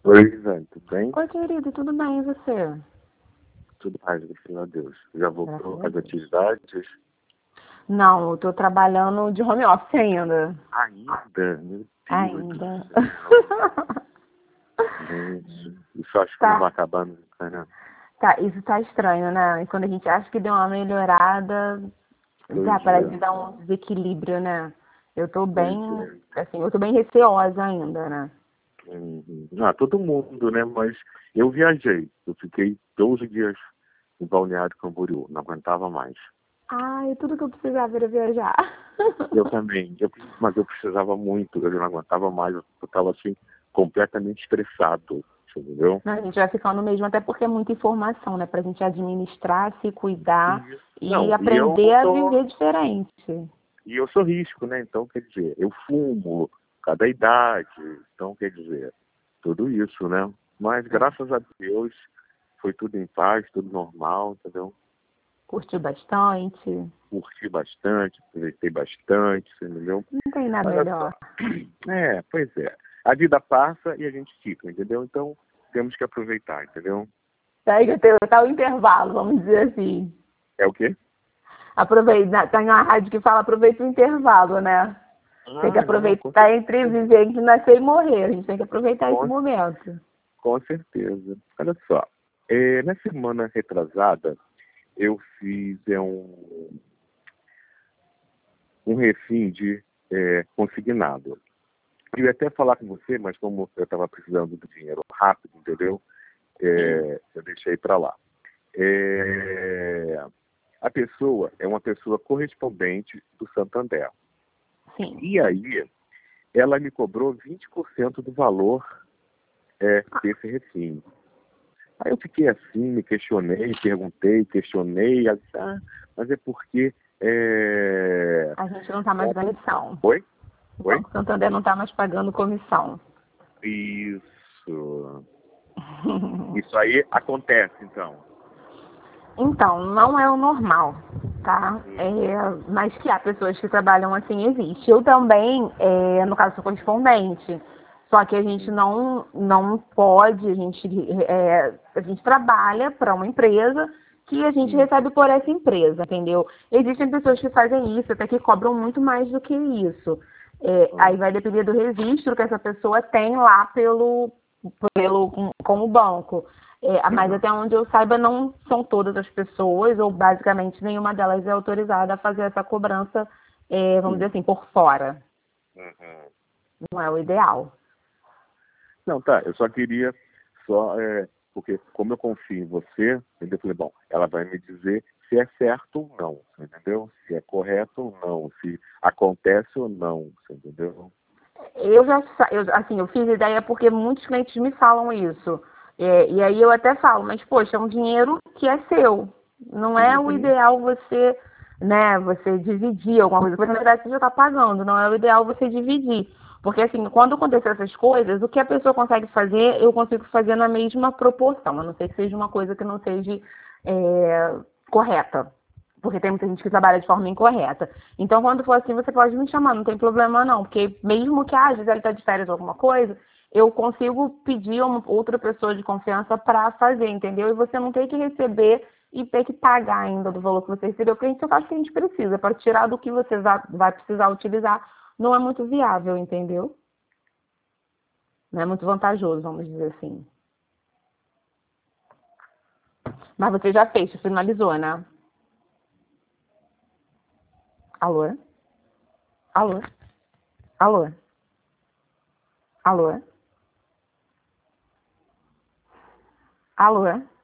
Oi, Ivan, tudo bem? Oi, querido, tudo bem, e você? Tudo mais, graças a Deus. Já voltou Graças a às Deus. atividades? Não, eu tô trabalhando de home office ainda. Ainda? Meu Deus do Ainda. céu. Gente, isso acho que não vai Tá, acabar nunca, né? tá, isso tá estranho, né? E quando a gente acha que deu uma melhorada, Pois tá, parece que é, dá um desequilíbrio, né? Eu tô pois bem, é. assim, eu tô bem receosa ainda, né? Uhum. Ah, todo mundo, né? Mas eu viajei. Eu fiquei 12 dias em Balneário Camboriú. Não aguentava mais. Ai, tudo que eu precisava era viajar. Eu também. Mas eu precisava muito. Eu não aguentava mais. Eu estava, assim, completamente estressado. Entendeu? Não, a gente vai ficando mesmo, até porque é muita informação, né? Pra gente administrar, se cuidar E, e não, e eu aprender a tô. viver diferente. E eu sou risco, né? Então, quer dizer, eu fumo, cada idade. Então, quer dizer, tudo isso, né? Mas, É. graças a Deus, foi tudo em paz, tudo normal, entendeu? Curtiu bastante. Curti bastante, aproveitei bastante, você entendeu? Não tem nada Olha melhor. só. Pois é. A vida passa e a gente fica, entendeu? Então, temos que aproveitar, entendeu? Pega tá o intervalo, vamos dizer assim. É o quê? Aproveita, tem uma rádio que fala aproveita o intervalo, né? Tem que Ah, não, aproveitar entre viver, entre nascer e morrer. A gente tem que aproveitar esse com, momento. com certeza. Olha só. Na semana retrasada, eu fiz um refim de consignado. Eu ia até falar com você, mas como eu estava precisando do dinheiro rápido, entendeu? Sim, Eu deixei para lá. É, a pessoa é uma pessoa correspondente do Santander. sim. E aí, ela me cobrou 20% do valor desse refim. Aí eu fiquei assim, me questionei, perguntei, questionei, mas é porque... A gente não está mais dando comissão. Oi? O Oi? Banco Santander não está mais pagando comissão. Isso. Isso aí acontece, então. Então, não é o normal, tá? Mas que há pessoas que trabalham assim, existe. Eu também, no caso, sou correspondente. Só que a gente não pode, a gente trabalha para uma empresa que a gente Hum, recebe por essa empresa, entendeu? Existem pessoas que fazem isso, até que cobram muito mais do que isso. Aí hum, vai depender do registro que essa pessoa tem lá com o banco. Mas aham, até onde eu saiba, não são todas as pessoas, ou basicamente nenhuma delas é autorizada a fazer essa cobrança, vamos dizer hum, assim, por fora. aham. Não é o ideal. Não, tá, eu só queria, porque como eu confio em você, entendeu? Eu falei, bom, ela vai me dizer se é certo ou não, você entendeu? Se é correto ou não, se acontece ou não, você entendeu? Eu fiz ideia porque muitos clientes me falam isso. E aí eu até falo, mas poxa, é um dinheiro que é seu. Não é o Uhum, ideal você, né, você dividir alguma coisa, porque na verdade você já está pagando, não é o ideal você dividir. Porque assim, quando acontecer essas coisas, o que a pessoa consegue fazer, eu consigo fazer na mesma proporção, a não ser que seja uma coisa que não seja correta. Porque tem muita gente que trabalha de forma incorreta. Então, quando for assim, você pode me chamar, não tem problema não. Porque mesmo que a Gisele está de férias ou alguma coisa, eu consigo pedir uma outra pessoa de confiança para fazer, entendeu? E você não tem que receber e ter que pagar ainda do valor que você recebeu, porque a gente faz o que a gente precisa. Para tirar do que você vai precisar utilizar, não é muito viável, entendeu? Não é muito vantajoso, vamos dizer assim. Mas você já fez, finalizou, né? Alô? Alô? Alô? Alô? Alô?